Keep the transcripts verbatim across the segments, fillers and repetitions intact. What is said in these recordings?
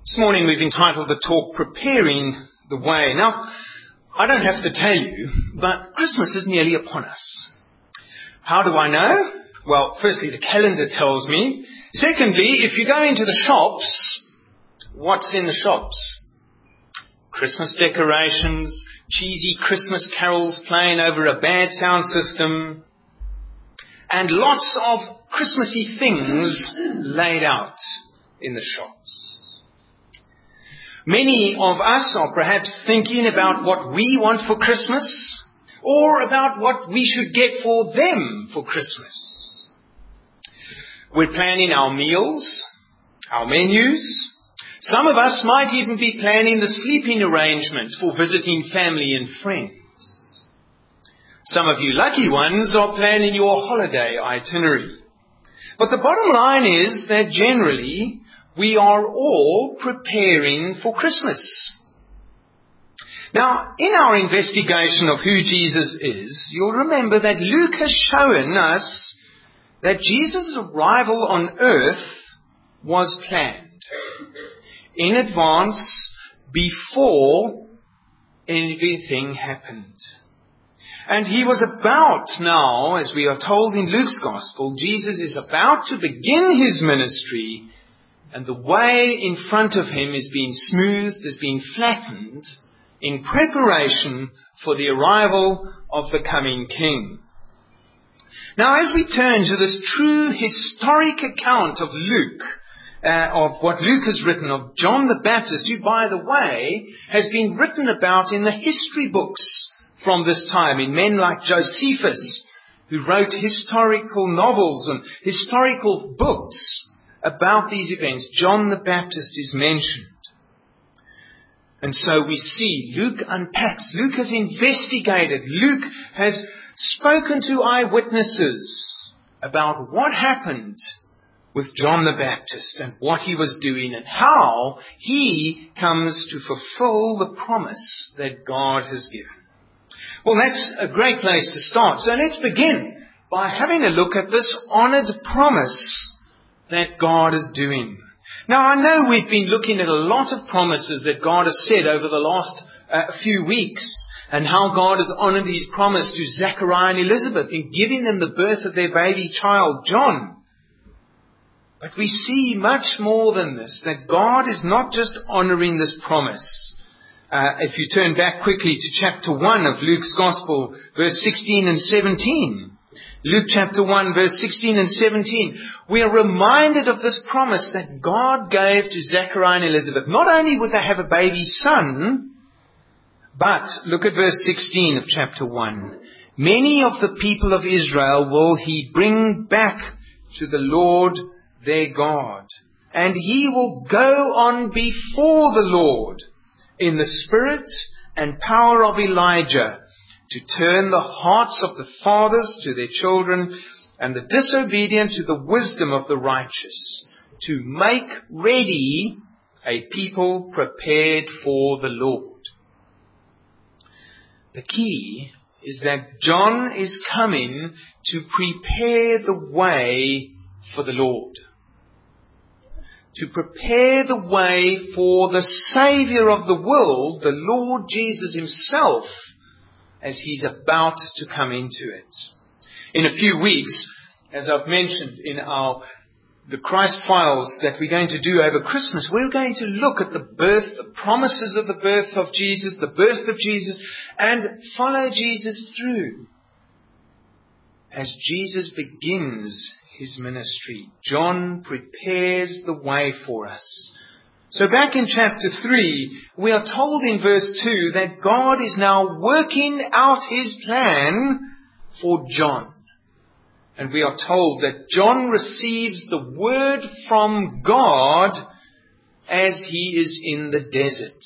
This morning we've entitled the talk, Preparing the Way. Now, I don't have to tell you, but Christmas is nearly upon us. How do I know? Well, firstly, the calendar tells me. Secondly, if you go into the shops, what's in the shops? Christmas decorations, cheesy Christmas carols playing over a bad sound system, and lots of Christmassy things laid out in the shops. Many of us are perhaps thinking about what we want for Christmas, or about what we should get for them for Christmas. We're planning our meals, our menus. Some of us might even be planning the sleeping arrangements for visiting family and friends. Some of you lucky ones are planning your holiday itinerary. But the bottom line is that generally we are all preparing for Christmas. Now, in our investigation of who Jesus is, you'll remember that Luke has shown us that Jesus' arrival on earth was planned in advance before anything happened. And he was about now, as we are told in Luke's Gospel, Jesus is about to begin his ministry, and the way in front of him is being smoothed, is being flattened in preparation for the arrival of the coming King. Now, as we turn to this true historic account of Luke, uh, of what Luke has written of John the Baptist, who, by the way, has been written about in the history books from this time, in men like Josephus, who wrote historical novels and historical books about these events. John the Baptist is mentioned. And so we see Luke unpacks. Luke has investigated. Luke has spoken to eyewitnesses about what happened with John the Baptist and what he was doing and how he comes to fulfill the promise that God has given. Well, that's a great place to start. So let's begin by having a look at this honored promise that God is doing. Now, I know we've been looking at a lot of promises that God has said over the last uh, few weeks, and how God has honored his promise to Zechariah and Elizabeth in giving them the birth of their baby child, John. But we see much more than this, that God is not just honoring this promise. Uh, if you turn back quickly to chapter one of Luke's Gospel, verse sixteen and seventeen. Luke chapter one, verse sixteen and seventeen. We are reminded of this promise that God gave to Zechariah and Elizabeth. Not only would they have a baby son, but look at verse sixteen of chapter one. Many of the people of Israel will he bring back to the Lord their God, and he will go on before the Lord in the spirit and power of Elijah, to turn the hearts of the fathers to their children, and the disobedient to the wisdom of the righteous, to make ready a people prepared for the Lord. The key is that John is coming to prepare the way for the Lord. To prepare the way for the Savior of the world, the Lord Jesus himself, as he's about to come into it. In a few weeks, as I've mentioned in our the Christ Files that we're going to do over Christmas, we're going to look at the birth, the promises of the birth of Jesus, the birth of Jesus, and follow Jesus through. As Jesus begins his ministry, John prepares the way for us. So back in chapter three, we are told in verse two that God is now working out his plan for John. And we are told that John receives the word from God as he is in the desert.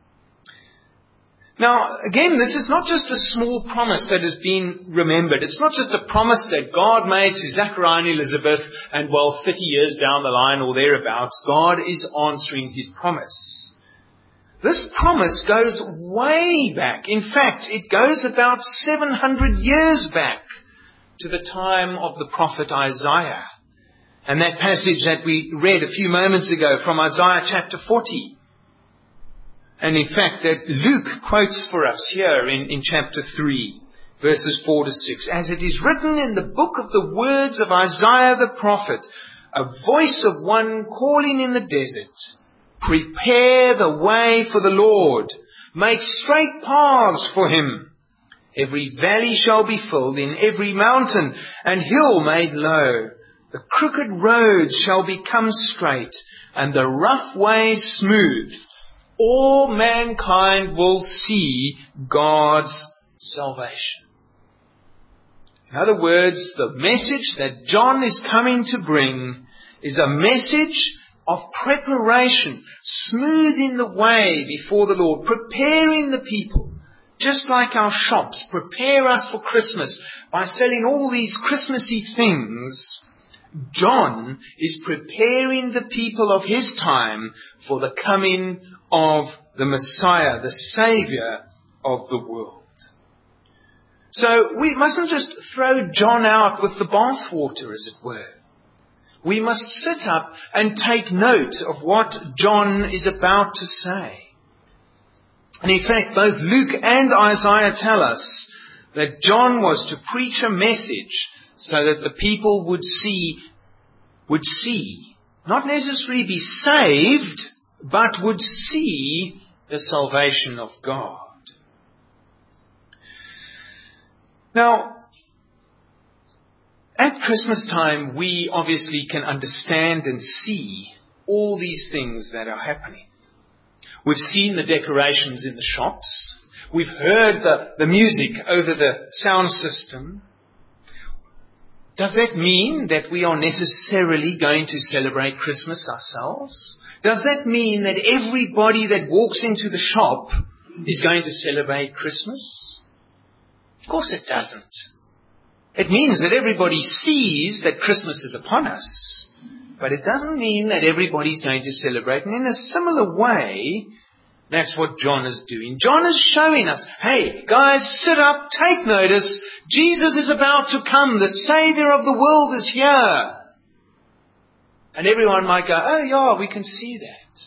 Now, again, this is not just a small promise that has been remembered. It's not just a promise that God made to Zechariah and Elizabeth, and well, thirty years down the line or thereabouts, God is answering his promise. This promise goes way back. In fact, it goes about seven hundred years back to the time of the prophet Isaiah. And that passage that we read a few moments ago from Isaiah chapter forty. And in fact, that Luke quotes for us here in, in chapter three, verses four to six. As it is written in the book of the words of Isaiah the prophet, a voice of one calling in the desert, prepare the way for the Lord, make straight paths for him. Every valley shall be filled, in every mountain and hill made low. The crooked roads shall become straight, and the rough ways smooth. All mankind will see God's salvation. In other words, the message that John is coming to bring is a message of preparation, smoothing the way before the Lord, preparing the people. Just like our shops prepare us for Christmas by selling all these Christmassy things, John is preparing the people of his time for the coming of the Messiah, the Savior of the world. So we mustn't just throw John out with the bathwater, as it were. We must sit up and take note of what John is about to say. And in fact, both Luke and Isaiah tell us that John was to preach a message so that the people would see, would see, not necessarily be saved, but would see the salvation of God. Now, at Christmas time, we obviously can understand and see all these things that are happening. We've seen the decorations in the shops. We've heard the, the music over the sound system. Does that mean that we are necessarily going to celebrate Christmas ourselves? Does that mean that everybody that walks into the shop is going to celebrate Christmas? Of course it doesn't. It means that everybody sees that Christmas is upon us, but it doesn't mean that everybody's going to celebrate. And in a similar way, that's what John is doing. John is showing us, hey, guys, sit up, take notice. Jesus is about to come. The Savior of the world is here. And everyone might go, oh yeah, we can see that.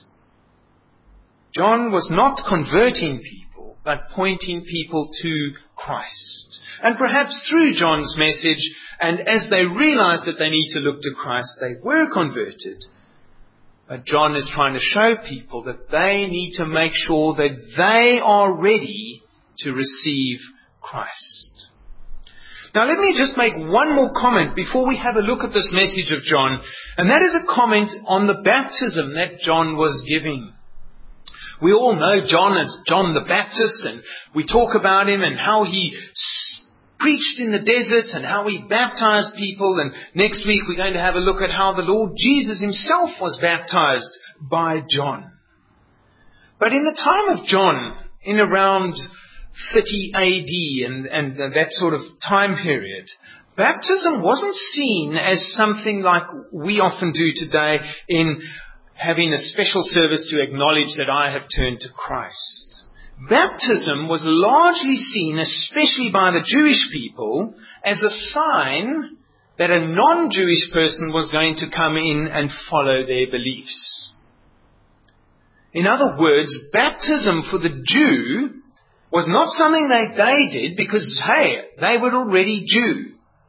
John was not converting people, but pointing people to Christ. And perhaps through John's message, and as they realized that they need to look to Christ, they were converted. But John is trying to show people that they need to make sure that they are ready to receive Christ. Now let me just make one more comment before we have a look at this message of John. And that is a comment on the baptism that John was giving. We all know John as John the Baptist, and we talk about him and how he preached in the desert and how he baptized people. And next week we're going to have a look at how the Lord Jesus himself was baptized by John. But in the time of John, in around thirty A D and, and that sort of time period, baptism wasn't seen as something like we often do today in having a special service to acknowledge that I have turned to Christ. Baptism was largely seen, especially by the Jewish people, as a sign that a non-Jewish person was going to come in and follow their beliefs. In other words, baptism for the Jew was not something that they did because, hey, they were already Jew.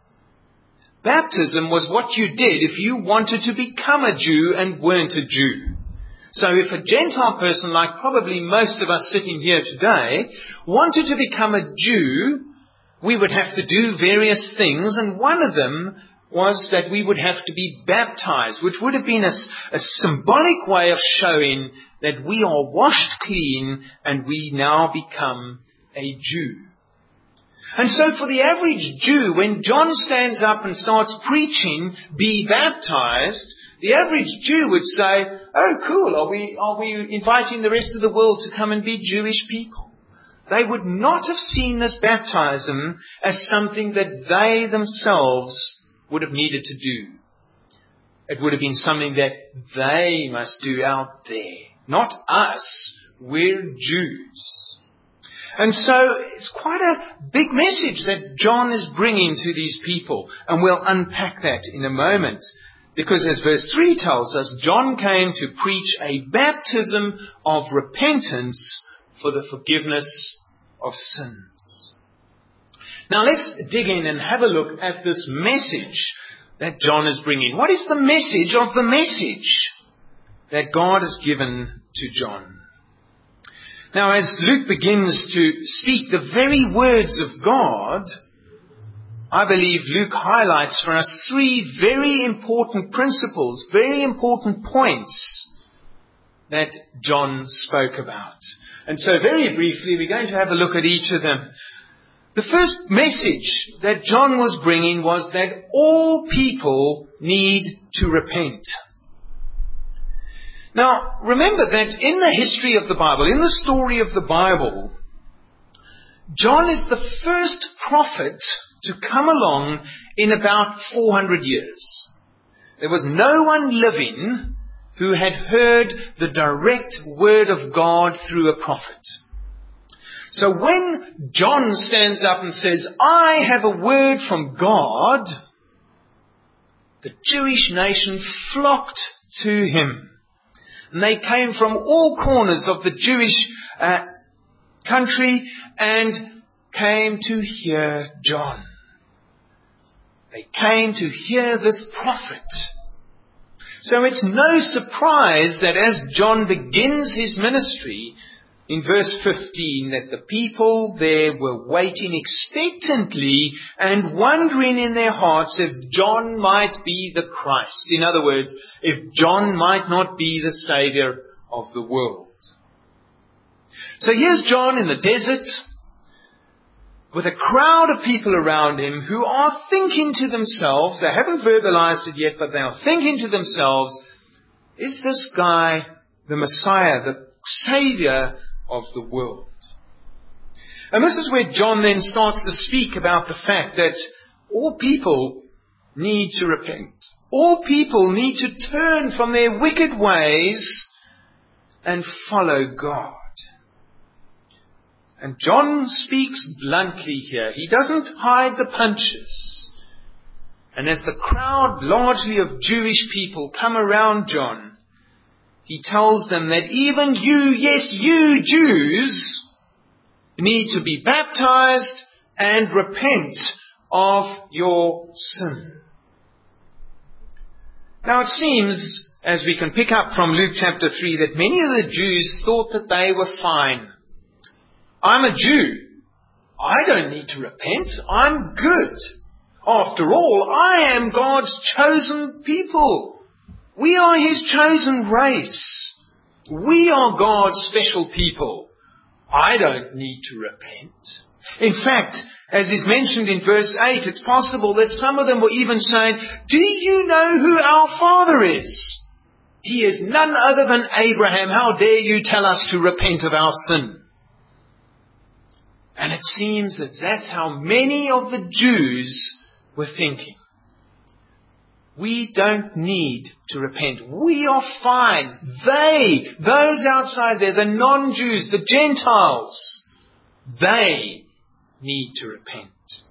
Baptism was what you did if you wanted to become a Jew and weren't a Jew. So if a Gentile person, like probably most of us sitting here today, wanted to become a Jew, we would have to do various things, and one of them was that we would have to be baptized, which would have been a, a symbolic way of showing that we are washed clean and we now become a Jew. And so for the average Jew, when John stands up and starts preaching, be baptized, the average Jew would say, oh cool, are we, are we inviting the rest of the world to come and be Jewish people? They would not have seen this baptism as something that they themselves would have needed to do. It would have been something that they must do out there, not us. We're Jews. And so it's quite a big message that John is bringing to these people, and we'll unpack that in a moment. Because as verse three tells us, John came to preach a baptism of repentance for the forgiveness of sins. Now let's dig in and have a look at this message that John is bringing. What is the message of the message that God has given to John? Now as Luke begins to speak the very words of God, I believe Luke highlights for us three very important principles, very important points that John spoke about. And so very briefly, we're going to have a look at each of them. The first message that John was bringing was that all people need to repent. Now, remember that in the history of the Bible, in the story of the Bible, John is the first prophet to come along in about four hundred years. There was no one living who had heard the direct word of God through a prophet. So when John stands up and says, I have a word from God, the Jewish nation flocked to him. And they came from all corners of the Jewish uh, country and came to hear John. They came to hear this prophet. So it's no surprise that as John begins his ministry, in verse fifteen, that the people there were waiting expectantly and wondering in their hearts if John might be the Christ. In other words, if John might not be the Savior of the world. So here's John in the desert, with a crowd of people around him who are thinking to themselves, they haven't verbalized it yet, but they are thinking to themselves, is this guy the Messiah, the Savior of the world? And this is where John then starts to speak about the fact that all people need to repent. All people need to turn from their wicked ways and follow God. And John speaks bluntly here. He doesn't hide the punches. And as the crowd, largely of Jewish people, come around John, he tells them that even you, yes, you Jews, need to be baptized and repent of your sin. Now it seems, as we can pick up from Luke chapter three, that many of the Jews thought that they were fine. I'm a Jew. I don't need to repent. I'm good. After all, I am God's chosen people. We are His chosen race. We are God's special people. I don't need to repent. In fact, as is mentioned in verse eight, it's possible that some of them were even saying, do you know who our Father is? He is none other than Abraham. How dare you tell us to repent of our sin? And it seems that that's how many of the Jews were thinking. We don't need to repent. We are fine. They, those outside there, the non-Jews, the Gentiles, they need to repent.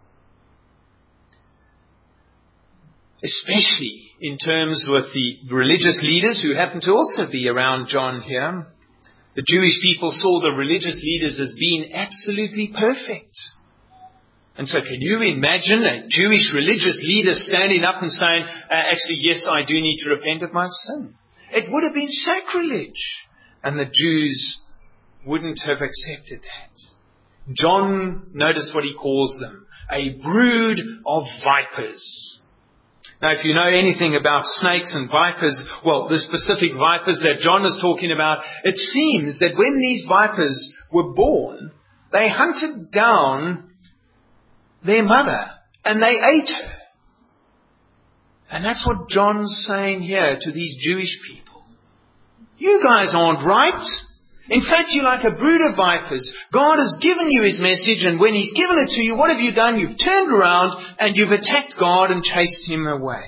Especially in terms with the religious leaders who happen to also be around John here. The Jewish people saw the religious leaders as being absolutely perfect. And so can you imagine a Jewish religious leader standing up and saying, uh, actually, yes, I do need to repent of my sin? It would have been sacrilege. And the Jews wouldn't have accepted that. John, notice what he calls them, a brood of vipers. Now, if you know anything about snakes and vipers, well, the specific vipers that John is talking about, it seems that when these vipers were born, they hunted down their mother and they ate her. And that's what John's saying here to these Jewish people. You guys aren't right. In fact, you're like a brood of vipers. God has given you His message, and when He's given it to you, what have you done? You've turned around and you've attacked God and chased Him away.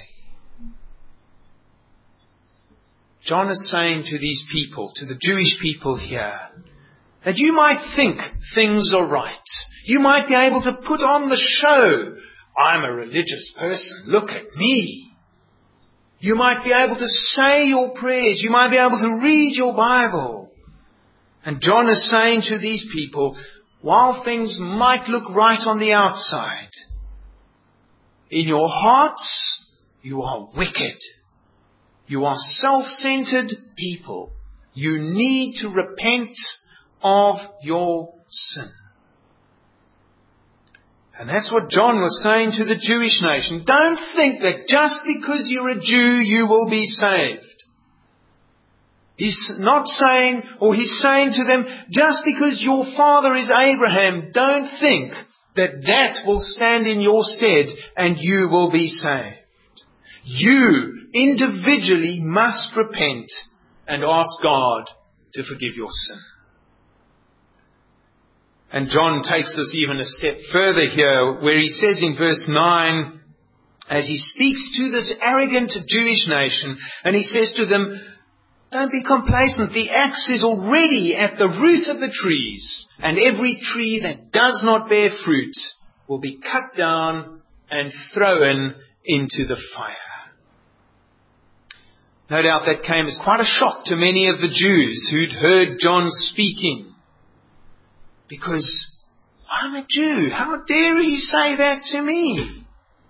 John is saying to these people, to the Jewish people here, that you might think things are right. You might be able to put on the show. I'm a religious person. Look at me. You might be able to say your prayers. You might be able to read your Bible. And John is saying to these people, while things might look right on the outside, in your hearts, you are wicked. You are self-centered people. You need to repent of your sin. And that's what John was saying to the Jewish nation. Don't think that just because you're a Jew, you will be saved. He's not saying, or he's saying to them, just because your father is Abraham, don't think that that will stand in your stead and you will be saved. You individually must repent and ask God to forgive your sin. And John takes this even a step further here, where he says in verse nine, as he speaks to this arrogant Jewish nation, and he says to them, don't be complacent. The axe is already at the root of the trees, and every tree that does not bear fruit will be cut down and thrown into the fire. No doubt that came as quite a shock to many of the Jews who'd heard John speaking. Because I'm a Jew. How dare he say that to me?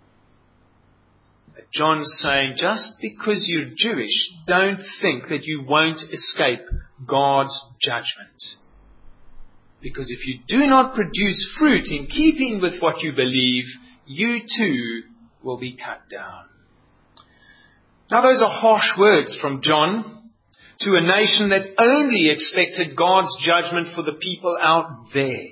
But John's saying, just because you're Jewish, don't think that you won't escape God's judgment. Because if you do not produce fruit in keeping with what you believe, you too will be cut down. Now those are harsh words from John to a nation that only expected God's judgment for the people out there.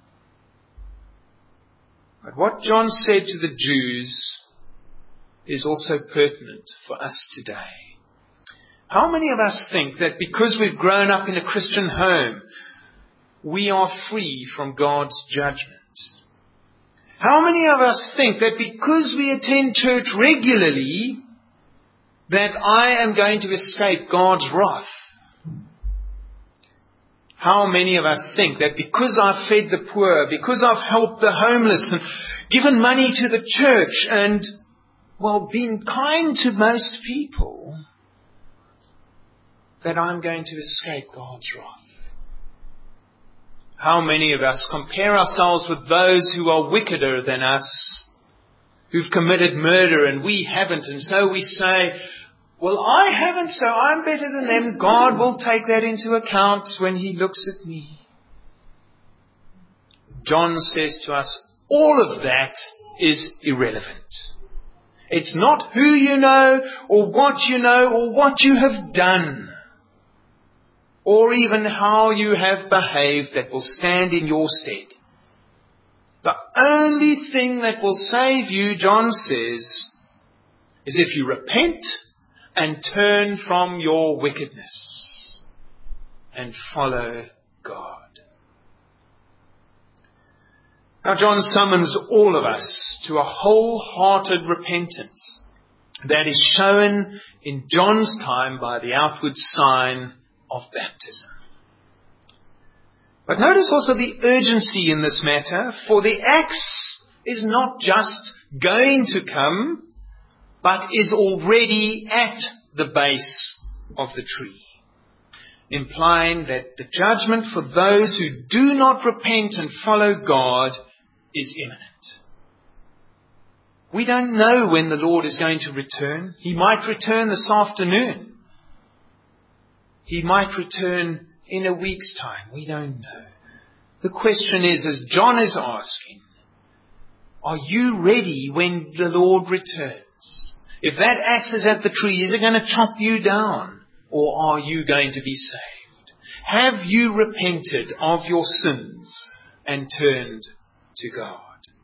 But what John said to the Jews is also pertinent for us today. How many of us think that because we've grown up in a Christian home, we are free from God's judgment? How many of us think that because we attend church regularly, that I am going to escape God's wrath? How many of us think that because I've fed the poor, because I've helped the homeless and given money to the church and, well, been kind to most people, that I'm going to escape God's wrath? How many of us compare ourselves with those who are wickeder than us, who've committed murder and we haven't, and so we say, well, I haven't, so I'm better than them. God will take that into account when He looks at me. John says to us, all of that is irrelevant. It's not who you know, or what you know, or what you have done, or even how you have behaved that will stand in your stead. The only thing that will save you, John says, is if you repent and turn from your wickedness and follow God. Now John summons all of us to a wholehearted repentance that is shown in John's time by the outward sign of baptism. But notice also the urgency in this matter, for the axe is not just going to come, but is already at the base of the tree, implying that the judgment for those who do not repent and follow God is imminent. We don't know when the Lord is going to return. He might return this afternoon. He might return in a week's time. We don't know. The question is, as John is asking, are you ready when the Lord returns? If that axe is at the tree, is it going to chop you down? Or are you going to be saved? Have you repented of your sins and turned to God?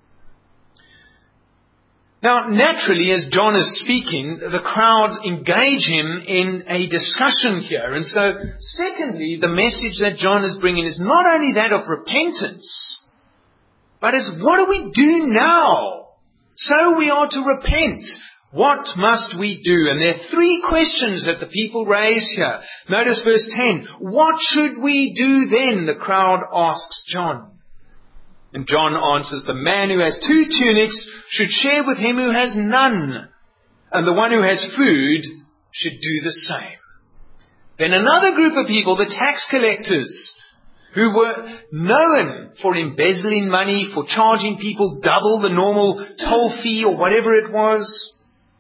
Now, naturally, as John is speaking, the crowd engage him in a discussion here. And so, secondly, the message that John is bringing is not only that of repentance, but is what do we do now? So we are to repent. What must we do? And there are three questions that the people raise here. Notice verse ten. What should we do then? The crowd asks John. And John answers, the man who has two tunics should share with him who has none. and the one who has food should do the same. Then another group of people, the tax collectors, who were known for embezzling money, for charging people double the normal toll fee or whatever it was,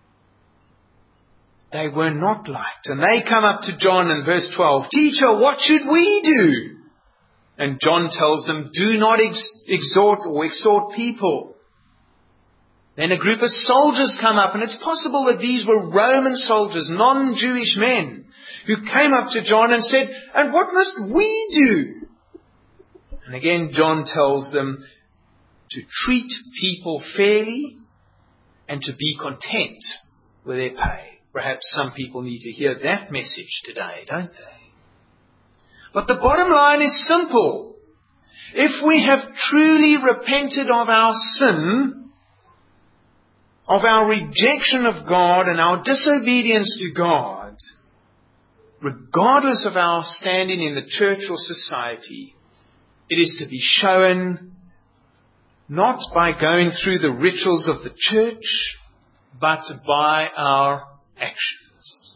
they were not liked. And they come up to John in verse twelve, "Teacher, what should we do?" And John tells them, "Do not ex- exhort or extort people." Then a group of soldiers come up, and it's possible that these were Roman soldiers, non-Jewish men, who came up to John and said, "And what must we do?" And again, John tells them to treat people fairly and to be content with their pay. Perhaps some people need to hear that message today, don't they? But the bottom line is simple. If we have truly repented of our sin, of our rejection of God and our disobedience to God, regardless of our standing in the church or society, it is to be shown not by going through the rituals of the church, but by our actions.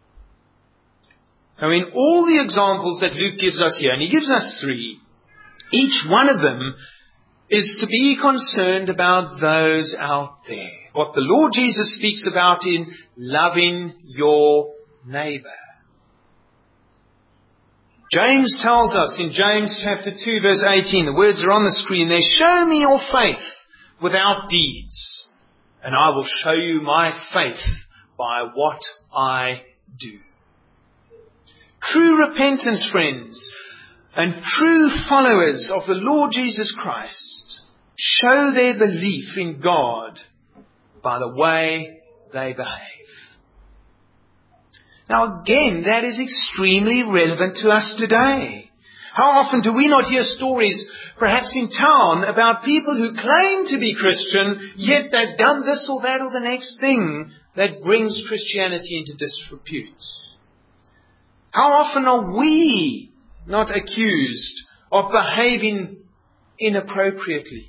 Now, in all the examples that Luke gives us here, and he gives us three, each one of them is to be concerned about those out there. What the Lord Jesus speaks about in loving your neighbor. James tells us in James chapter two verse eighteen, the words are on the screen there, "Show me your faith without deeds, and I will show you my faith by what I do." True repentance, friends, and true followers of the Lord Jesus Christ show their belief in God by the way they behave. Now again, that is extremely relevant to us today. How often do we not hear stories, perhaps in town, about people who claim to be Christian, yet they've done this or that or the next thing that brings Christianity into disrepute? How often are we not accused of behaving inappropriately?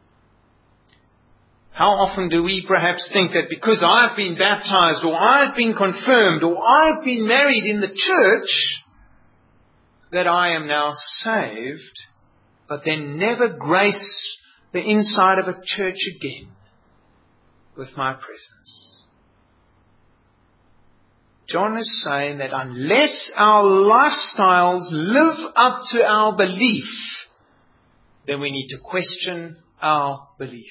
How often do we perhaps think that because I've been baptized or I've been confirmed or I've been married in the church, that I am now saved, but then never grace the inside of a church again with my presence? John is saying that unless our lifestyles live up to our belief, then we need to question our belief.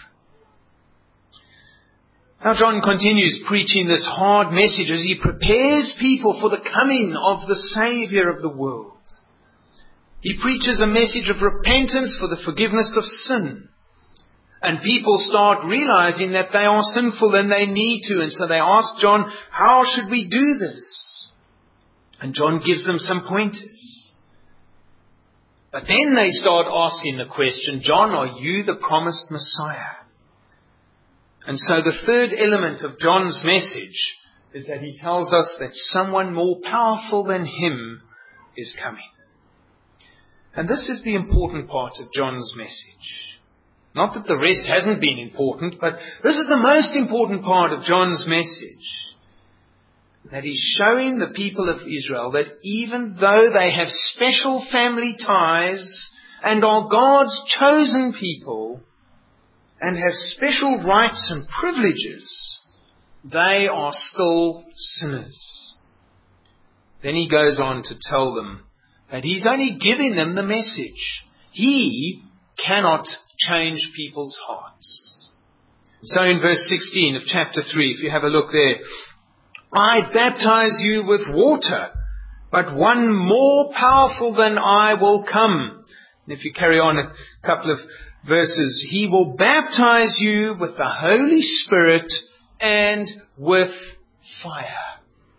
Now John continues preaching this hard message as he prepares people for the coming of the Savior of the world. He preaches a message of repentance for the forgiveness of sin. And people start realizing that they are sinful and they need to. And so they ask John, how should we do this? And John gives them some pointers. But then they start asking the question, John, are you the promised Messiah? And so the third element of John's message is that he tells us that someone more powerful than him is coming. And this is the important part of John's message. Not that the rest hasn't been important, but this is the most important part of John's message. That he's showing the people of Israel that even though they have special family ties and are God's chosen people and have special rights and privileges, they are still sinners. Then he goes on to tell them that he's only giving them the message. He cannot change people's hearts. So in verse sixteen of chapter three, if you have a look there, I baptize you with water, but one more powerful than I will come. And if you carry on a couple of verses, he will baptize you with the Holy Spirit and with fire.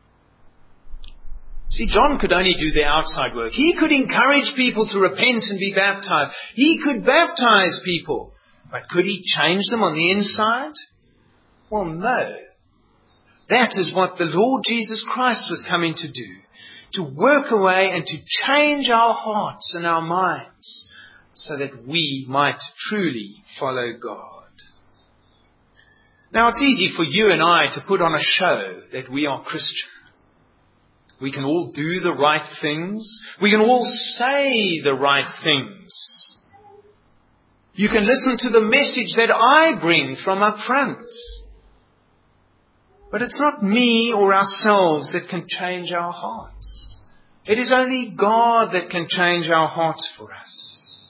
See, John could only do the outside work. He could encourage people to repent and be baptized. He could baptize people. But could he change them on the inside? Well, no. That is what the Lord Jesus Christ was coming to do. To work away and to change our hearts and our minds so that we might truly follow God. Now, it's easy for you and I to put on a show that we are Christian. We can all do the right things. We can all say the right things. You can listen to the message that I bring from up front. But it's not me or ourselves that can change our hearts. It is only God that can change our hearts for us.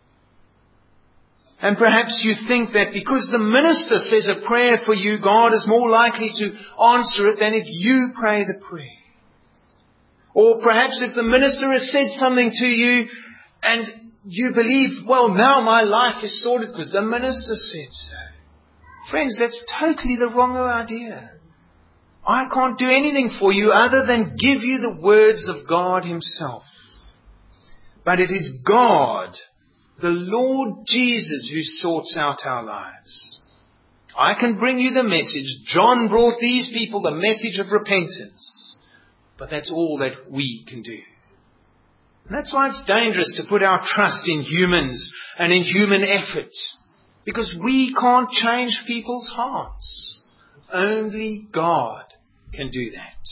And perhaps you think that because the minister says a prayer for you, God is more likely to answer it than if you pray the prayer. Or perhaps if the minister has said something to you and you believe, well, now my life is sorted because the minister said so. Friends, that's totally the wrong idea. I can't do anything for you other than give you the words of God Himself. But it is God, the Lord Jesus, who sorts out our lives. I can bring you the message. John brought these people the message of repentance. But that's all that we can do. And that's why it's dangerous to put our trust in humans and in human effort. Because we can't change people's hearts. Only God can do that.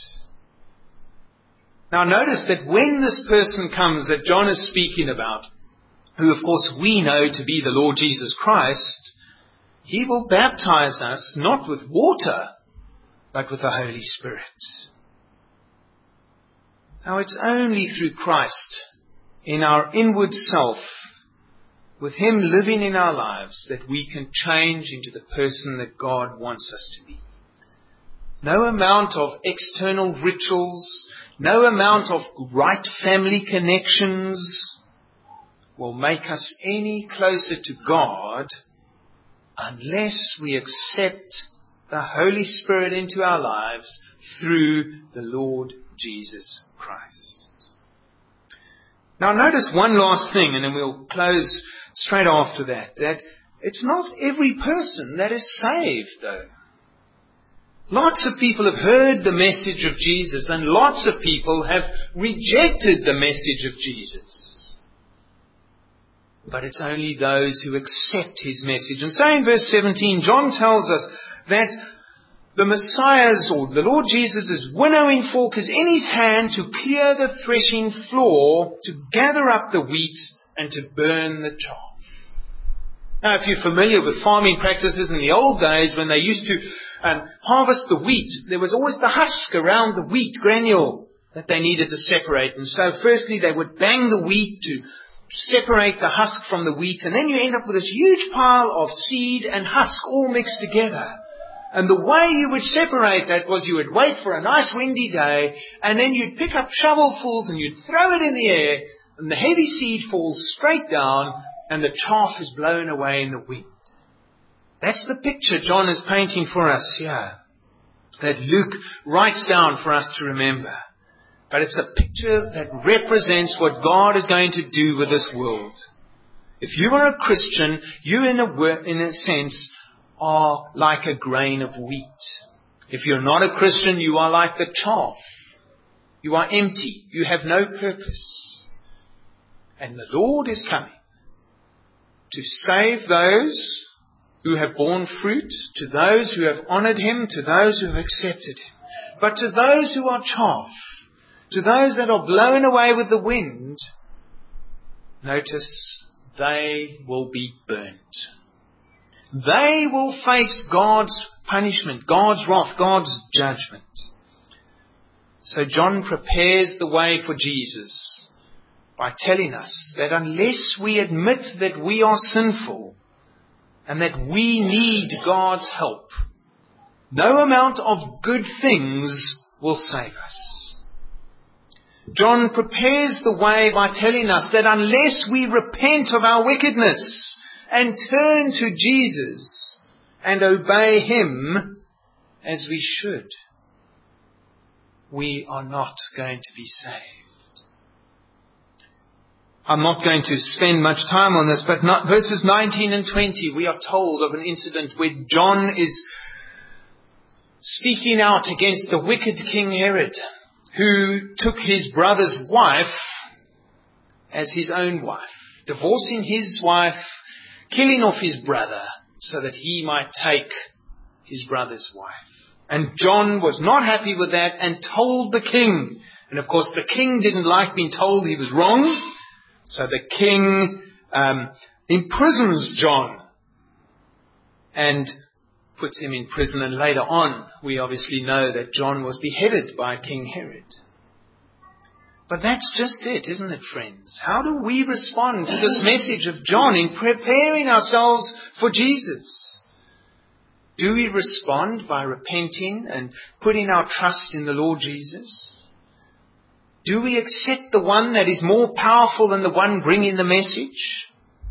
Now notice that when this person comes that John is speaking about, who of course we know to be the Lord Jesus Christ, He will baptize us not with water, but with the Holy Spirit. Now it's only through Christ, in our inward self, with Him living in our lives, that we can change into the person that God wants us to be. No amount of external rituals, no amount of right family connections will make us any closer to God unless we accept the Holy Spirit into our lives through the Lord Jesus Christ. Now notice one last thing, and then we'll close straight after that, that it's not every person that is saved, though. Lots of people have heard the message of Jesus, and lots of people have rejected the message of Jesus. But it's only those who accept His message. And so in verse seventeen, John tells us that the Messiah's, or the Lord Jesus' winnowing fork is in His hand to clear the threshing floor, to gather up the wheat and to burn the chaff. Now, if you're familiar with farming practices in the old days, when they used to um, harvest the wheat, there was always the husk around the wheat granule that they needed to separate. And so firstly, they would bang the wheat to separate the husk from the wheat, and then you end up with this huge pile of seed and husk all mixed together. And the way you would separate that was you would wait for a nice windy day, and then you'd pick up shovelfuls and you'd throw it in the air, and the heavy seed falls straight down, and the chaff is blown away in the wind. That's the picture John is painting for us here, that Luke writes down for us to remember. But it's a picture that represents what God is going to do with this world. If you are a Christian, you in a, in a sense are like a grain of wheat. If you're not a Christian, you are like the chaff. You are empty. You have no purpose. And the Lord is coming to save those who have borne fruit, to those who have honored Him, to those who have accepted Him. But to those who are chaff, to those that are blown away with the wind, notice they will be burnt. They will face God's punishment, God's wrath, God's judgment. So John prepares the way for Jesus by telling us that unless we admit that we are sinful and that we need God's help, no amount of good things will save us. John prepares the way by telling us that unless we repent of our wickedness and turn to Jesus and obey Him as we should, we are not going to be saved. I'm not going to spend much time on this, but not, verses nineteen and twenty, we are told of an incident where John is speaking out against the wicked King Herod, who took his brother's wife as his own wife, divorcing his wife, killing off his brother so that he might take his brother's wife. And John was not happy with that and told the king. And of course the king didn't like being told he was wrong. So the king um, imprisons John and puts him in prison. And later on, we obviously know that John was beheaded by King Herod. But that's just it, isn't it, friends? How do we respond to this message of John in preparing ourselves for Jesus? Do we respond by repenting and putting our trust in the Lord Jesus? Do we accept the one that is more powerful than the one bringing the message?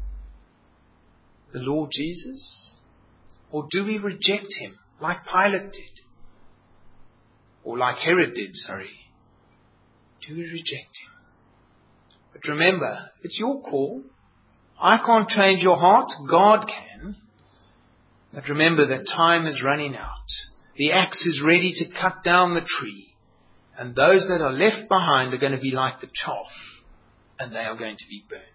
The Lord Jesus? Or do we reject him like Pilate did? Or like Herod did, sorry. Do we reject him? But remember, it's your call. I can't change your heart. God can. But remember that time is running out. The axe is ready to cut down the tree. And those that are left behind are going to be like the chaff. And they are going to be burnt.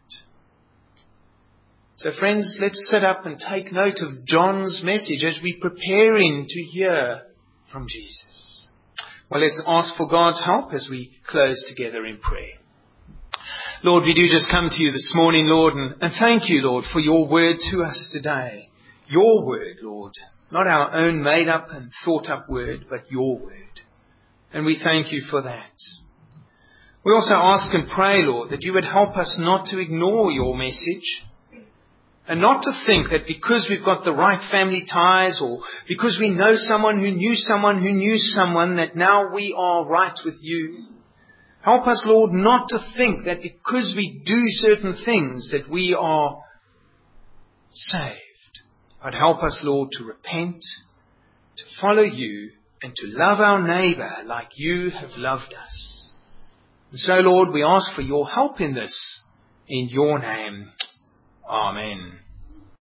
So friends, let's sit up and take note of John's message as we prepare him to hear from Jesus. Well, let's ask for God's help as we close together in prayer. Lord, we do just come to you this morning, Lord, and, and thank you, Lord, for your word to us today. Your word, Lord, not our own made up and thought up word, but your word. And we thank you for that. We also ask and pray, Lord, that you would help us not to ignore your message and not to think that because we've got the right family ties or because we know someone who knew someone who knew someone that now we are right with you. Help us, Lord, not to think that because we do certain things that we are saved. But help us, Lord, to repent, to follow you, and to love our neighbor like you have loved us. And so, Lord, we ask for your help in this. In your name. Amen.